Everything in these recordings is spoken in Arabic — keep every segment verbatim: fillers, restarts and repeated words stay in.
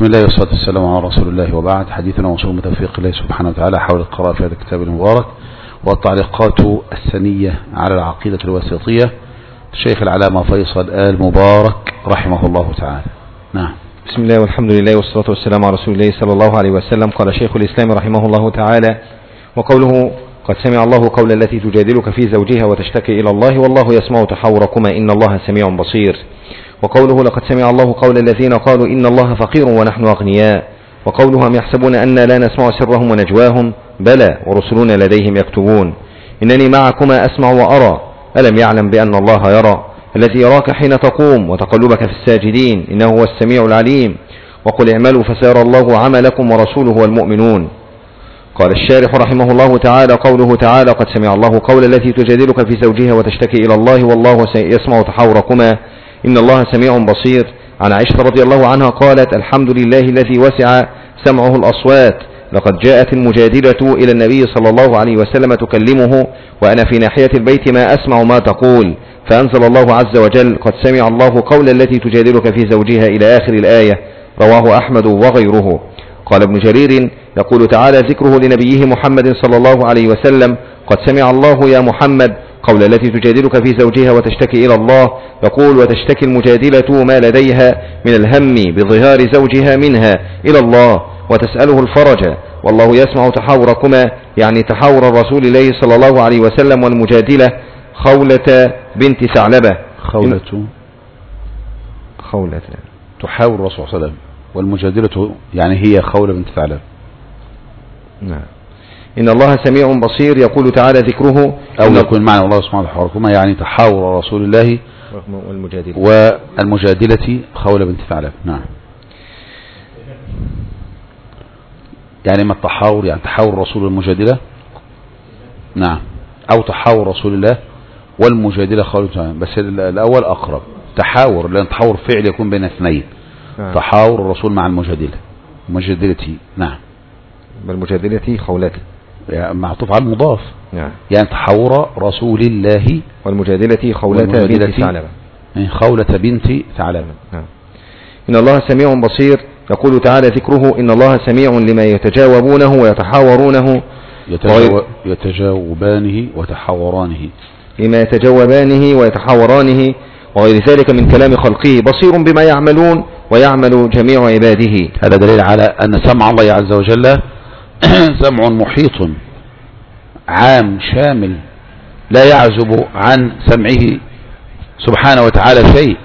بسم الله والصلاة والسلام على رسول الله، وبعد. حديثنا وصول توفيق الله سبحانه وتعالى حول القراءة في هذا الكتاب المبارك والتعليقات السنية على العقيدة الواسطية الشيخ العلامة فيصل آل مبارك رحمه الله تعالى. نعم. بسم الله والحمد لله والصلاة والسلام على رسول الله صلى الله عليه وسلم. قال شيخ الإسلام رحمه الله تعالى: وقوله قد سمع الله قول التي تجادلك في زوجها وتشتكي إلى الله والله يسمع تحاوركما إن الله سميع بصير. وقوله لقد سمع الله قول الذين قالوا إن الله فقير ونحن أغنياء. وقوله أم يحسبون أن لا نسمع سرهم ونجواهم بلى ورسلنا لديهم يكتبون. إنني معكما أسمع وأرى ألم يعلم بأن الله يرى الذي يراك حين تقوم وتقلبك في الساجدين إنه هو السميع العليم. وقل اعملوا فسيرى الله عملكم ورسوله والمؤمنون. قال الشارح رحمه الله تعالى: قوله تعالى قد سمع الله قول التي تجادلك في زوجها وتشتكي إلى الله والله يسمع تحاوركما إن الله سميع بصير. عن عائشة رضي الله عنها قالت: الحمد لله الذي وسع سمعه الأصوات، لقد جاءت المجادلة إلى النبي صلى الله عليه وسلم تكلمه وأنا في ناحية البيت ما أسمع ما تقول، فأنزل الله عز وجل قد سمع الله قول التي تجادلك في زوجها إلى آخر الآية. رواه أحمد وغيره. قال ابن جرير يقول تعالى ذكره لنبيه محمد صلى الله عليه وسلم: قد سمع الله يا محمد قول التي تجادلك في زوجها وتشتكي إلى الله. يقول وتشتكي المجادلة ما لديها من الهم بظهار زوجها منها إلى الله وتسأله الفرج والله يسمع تحاوركما، يعني تحاور الرسول الله صلى الله عليه وسلم والمجادلة خولة بنت ثعلبة. خولة خولة تحاور الرسول صلى الله عليه وسلم والمجادلة يعني هي خولة بنت ثعلبة. نعم. إن الله سميع بصير. يقول تعالى ذكره أو يكون معنى الله سبحانه تحاوركما يعني تحاور رسول الله والمجادلة والمجادلة خولة بنت ثعلبة. نعم. يعني ما التحاور؟ يعني تحاور رسول المجادلة. نعم. أو تحاور رسول الله والمجادلة خولة بنت ثعلبة، بس الأول أقرب. تحاور لأن تحاور فعل يكون بين اثنين. نعم. تحاور الرسول مع المجادلة مجادلتي. نعم. بالمجادلة خولته يعني معطوف على المضاف. نعم. يعني تحاور رسول الله والمجادلة خولة بنت ثعلبة. خولة بنت ثعلبة. نعم. إن الله سميع بصير. يقول تعالى ذكره إن الله سميع لما يتجاوبونه ويتحاورونه يتجاو... يتجاوبانه وتحاورانه لما يتجاوبانه ويتحاورانه وغير ذلك من كلام خلقه بصير بما يعملون ويعمل جميع عباده. هذا دليل على أن سمع الله عز وجل سمع محيط عام شامل لا يعزب عن سمعه سبحانه وتعالى شيء.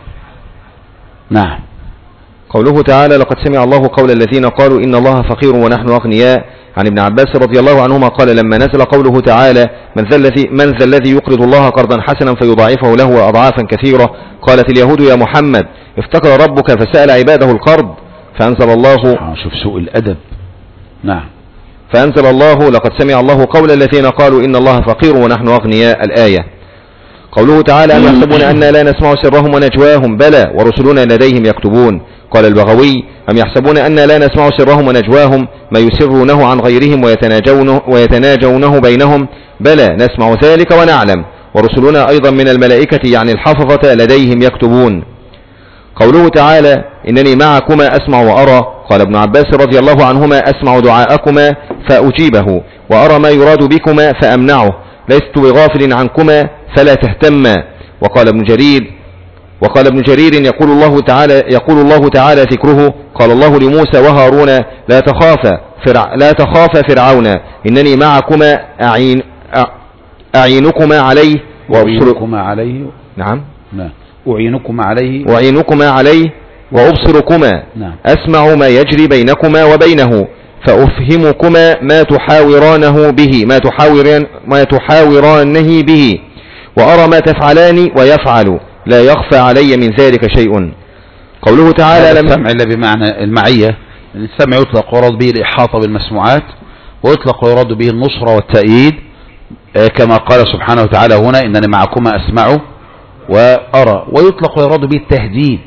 نعم. قوله تعالى لقد سمع الله قول الذين قالوا إن الله فقير ونحن أغنياء. عن ابن عباس رضي الله عنهما قال لما نزل قوله تعالى من ذا الذي من ذا الذي يقرض الله قرضا حسنا فيضاعفه له أضعافا كثيرة، قالت اليهود يا محمد افتقر ربك فسأل عباده القرض فأنزل الله. شوف سوء الأدب. نعم. فأنزل الله لقد سمع الله قول الذين قالوا إن الله فقير ونحن أغنياء الآية. قوله تعالى أم يحسبون أن لا نسمع سرهم ونجواهم بلى ورسلنا لديهم يكتبون. قال البغوي أم يحسبون أن لا نسمع سرهم ونجواهم ما يسرونه عن غيرهم ويتناجونه, ويتناجونه بينهم بلى نسمع ذلك ونعلم ورسلنا أيضا من الملائكة يعني الحفظة لديهم يكتبون. قوله تعالى إنني معكما أسمع وأرى. قال ابن عباس رضي الله عنهما أسمع دعاءكما فأجيبه وأرى ما يراد بكما فأمنعه لست بغافل عنكما فلا تهتما. وقال ابن جرير وقال ابن جرير يقول الله تعالى يقول الله تعالى ذكره قال الله لموسى وهارون لا تخافا فرع لا تخافا فرعون إنني معكما أعين أعينكما عليه وأبصركما عليه. نعم. نعم. أعينكما عليه وأعينكما عليه وأبصركما. نعم. أسمع ما يجري بينكما وبينه فأفهمكما ما تحاورانه به ما تحاوران ما تحاورانه به وأرى ما تفعلان ويفعل لا يخفى علي من ذلك شيء. قوله تعالى السمع إلا بمعنى المعية. السمع يطلق ويراد به الإحاطة بالمسموعات ويطلق ويراد به النصرة والتأييد كما قال سبحانه وتعالى هنا إنني معكما أسمع وأرى، ويطلق ويراد به التهديد.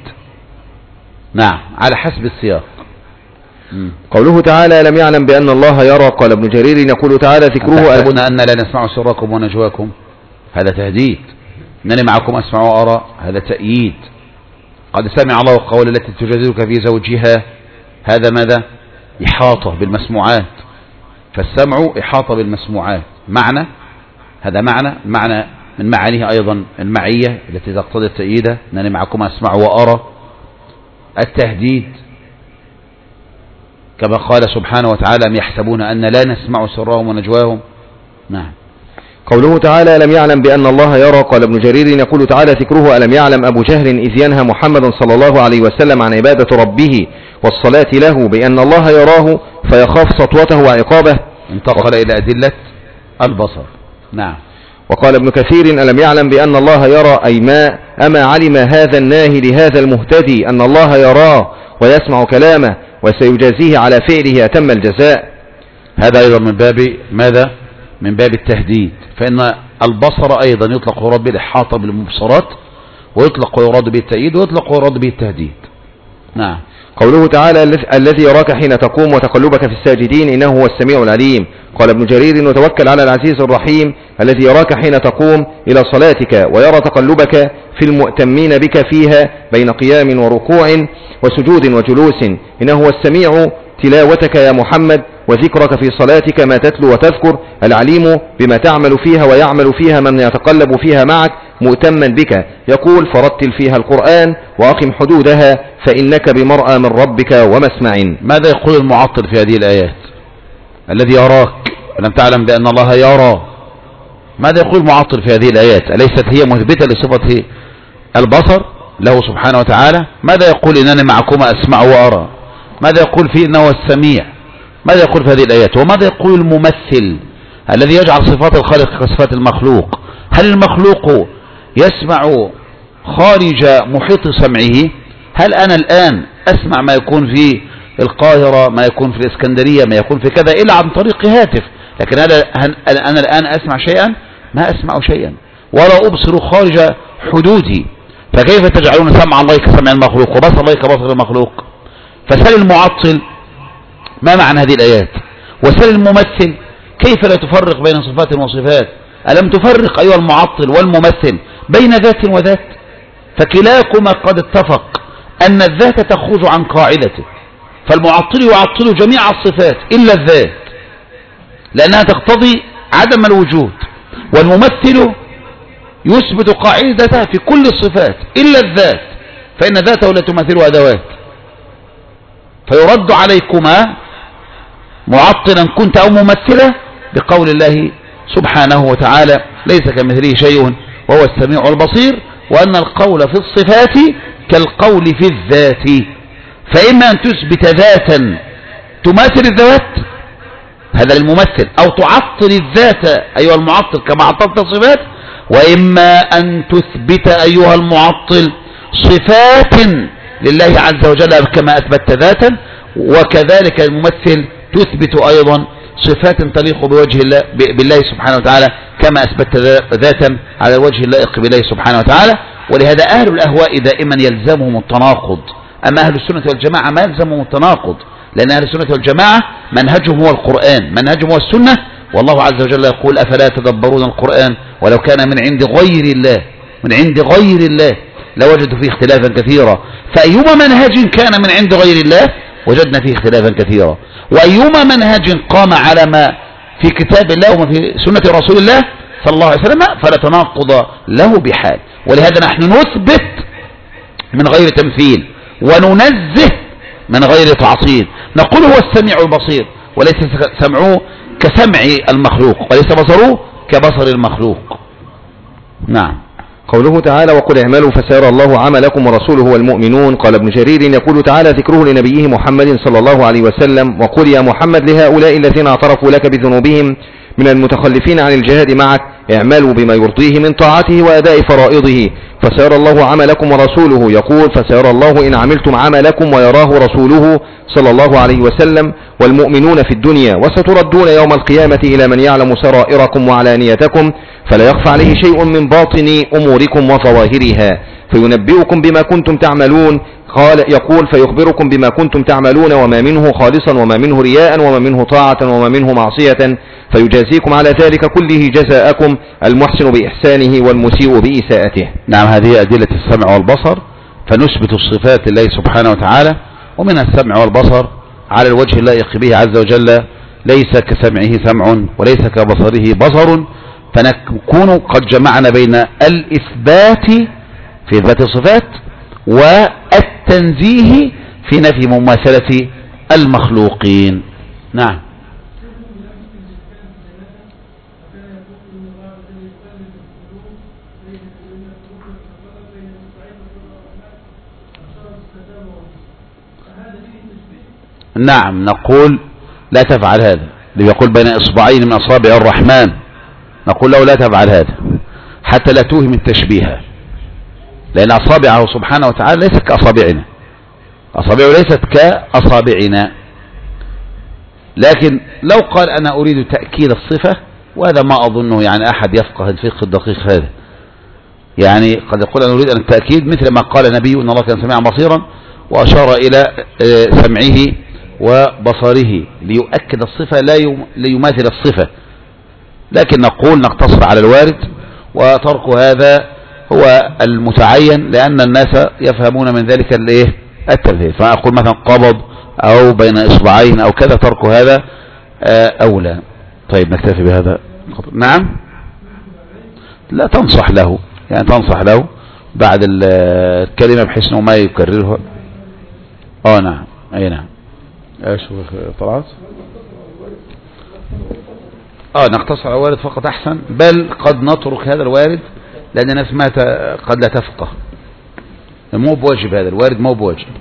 نعم على حسب السياق. قوله تعالى لم يعلم بأن الله يرى. قال ابن جرير يقول تعالى ذكره تحسبون أن لا نسمع سركم ونجواكم هذا تهديد، إنني معكم أسمع وأرى هذا تأييد. قد سمع الله قول التي تجادلك في زوجها هذا ماذا؟ إحاطة بالمسموعات، فالسمع إحاطة بالمسموعات معنى، هذا معنى معنى من معانيه أيضا المعية التي تقتضي التأييد، أنني معكم أسمع وأرى. التهديد كما قال سبحانه وتعالى أم يحسبون أن لا نسمع سرهم ونجواهم. نعم. قوله تعالى ألم يعلم بأن الله يرى، قال ابن جرير يقول تعالى ذكره ألم يعلم أبو جهل إذ ينهى محمدا صلى الله عليه وسلم عن عبادة ربه والصلاة له بأن الله يراه فيخاف سطوته وعقابه، انتقل إلى أدلة البصر. نعم. وقال ابن كثير ألم يعلم بأن الله يرى أي ما أما علم هذا الناهي لهذا المهتدي أن الله يراه ويسمع كلامه وسيجازيه على فعله أتم الجزاء. هذا أيضا من باب ماذا؟ من باب التهديد، فإن البصر أيضا يطلق ويراد به الإحاطة بالمبصرات، ويطلق ويراد به التأييد، ويطلق ويراد به التهديد. نعم. قوله تعالى الذي يراك حين تقوم وتقلبك في الساجدين إنه هو السميع العليم. قال ابن جرير وتوكل على العزيز الرحيم الذي يراك حين تقوم إلى صلاتك ويرى تقلبك في المؤتمين بك فيها بين قيام وركوع وسجود وجلوس، إنه هو السميع تلاوتك يا محمد وذكرك في صلاتك ما تتلو وتذكر، العليم بما تعمل فيها ويعمل فيها من يتقلب فيها معك مؤتما بك، يقول فرتل فيها القرآن وأقم حدودها فإنك بمرأى من ربك ومسمع. ماذا يقول المعطل في هذه الآيات؟ الذي يراك لم تعلم بأن الله يرى، ماذا يقول المعطل في هذه الآيات؟ أليست هي مثبتة لصفة البصر له سبحانه وتعالى؟ ماذا يقول إنني معكما أسمع وأرى؟ ماذا يقول فيه إنه السميع؟ ماذا يقول في هذه الآيات؟ وماذا يقول الممثل الذي يجعل صفات الخالق كصفات المخلوق؟ هل المخلوق يسمع خارج محيط سمعه؟ هل أنا الآن أسمع ما يكون في القاهرة، ما يكون في الإسكندرية، ما يكون في كذا إلا عن طريق هاتف، لكن أنا الآن أسمع شيئا؟ ما أسمع شيئا ولا أبصر خارج حدودي، فكيف تجعلون سمع الله كسمع المخلوق وبصر الله كبصر المخلوق؟ فسأل المعطل ما معنى هذه الآيات، وسأل الممثل كيف لا تفرق بين صفات وصفات؟ ألم تفرق أيها المعطل والممثل بين ذات وذات؟ فكلاكما قد اتفق أن الذات تخرج عن قاعدته، فالمعطل يعطل جميع الصفات إلا الذات لأنها تقتضي عدم الوجود، والممثل يثبت قاعدته في كل الصفات إلا الذات، فإن ذاته لا تمثل أدوات. فيرد عليكما معطلا كنت أو ممثلا بقول الله سبحانه وتعالى ليس كمثله شيء وهو السميع البصير، وأن القول في الصفات كالقول في الذات، فإما أن تثبت ذاتا تماثل الذوات هذا الممثل، أو تعطل الذات أيها المعطل كما عطلت الصفات، وإما أن تثبت أيها المعطل صفات لله عز وجل كما أثبت ذاتا، وكذلك الممثل تثبت أيضا صفات تليق بوجه الله بالله سبحانه وتعالى كما أثبت ذاتا على الوجه اللائق بالله سبحانه وتعالى. ولهذا أهل الأهواء دائما يلزمهم التناقض، أما أهل السنة والجماعة ما يلزمهم التناقض، لأن أهل السنة والجماعة منهجهم هو القرآن، منهجهم هو السنة، والله عز وجل يقول أفلا تدبرون القرآن ولو كان من عند غير الله من عند غير الله لوجدوا فيه اختلافا كثيرا، فأيما منهج كان من عند غير الله وجدنا فيه اختلافا كثيرا، وأيما منهج قام على ما في كتاب الله وما في سنة رسول الله صلى الله عليه وسلم فلا تناقض له بحال. ولهذا نحن نثبت من غير تمثيل وننزه من غير تعطيل، نقول هو السميع البصير وليس سمعه كسمع المخلوق وليس بصره كبصر المخلوق. نعم. قوله تعالى وقل اعملوا فسيرى الله عملكم ورسوله والمؤمنون. قال ابن جرير يقول تعالى ذكره لنبيه محمد صلى الله عليه وسلم وقل يا محمد لهؤلاء الذين اعترفوا لك بذنوبهم من المتخلفين عن الجهاد معك اعملوا بما يرضيه من طاعته وأداء فرائضه فسيرى الله عملكم ورسوله، يقول فسيرى الله إن عملتم عملكم ويراه رسوله صلى الله عليه وسلم والمؤمنون في الدنيا، وستردون يوم القيامة إلى من يعلم سرائركم وعلانيتكم فلا يخفى عليه شيء من باطن أموركم وظواهرها فينبئكم بما كنتم تعملون. قال يقول فيخبركم بما كنتم تعملون وما منه خالصا وما منه رياء وما منه طاعة وما منه معصية فيجازيكم على ذلك كله جزاءكم المحسن بإحسانه والمسيء بإساءته. نعم، هذه أدلة السمع والبصر، فنثبت الصفات لله سبحانه وتعالى ومن السمع والبصر على الوجه اللائق به عز وجل، ليس كسمعه سمع وليس كبصره بصر، فنكون قد جمعنا بين الإثبات في ذات الصفات والتنزيه في نفي مماثلة المخلوقين. نعم. نعم نقول لا تفعل هذا، اللي يقول بين إصبعين من أصابع الرحمن نقول له لا تفعل هذا حتى لا توهم التشبيه، لأن أصابعه سبحانه وتعالى ليست كأصابعنا، أصابعه ليست كأصابعنا. لكن لو قال أنا أريد تأكيد الصفة، وهذا ما أظنه يعني أحد يفقه الفقه الدقيق هذا، يعني قد يقول أنا أريد أن التأكيد مثل ما قال نبي إن الله كان سميعا بصيرا وأشار إلى سمعه وبصره ليؤكد الصفة لا يماثل الصفة. لكن نقول نقتصر على الوارد، وترك هذا هو المتعين، لأن الناس يفهمون من ذلك الايه التمثيل. فأقول مثلا قبض أو بين إصبعين أو كذا، ترك هذا أولى. طيب نكتفي بهذا. نعم. لا تنصح له، يعني تنصح له بعد الكلمة بحيث أنه ما يكررها. اه نعم. اي نعم. ايش طلعت؟ اه نقتصر على الوارد فقط احسن، بل قد نترك هذا الوارد لان الناس ما قد لا تفقه، مو بواجب هذا الوارد، مو بواجب.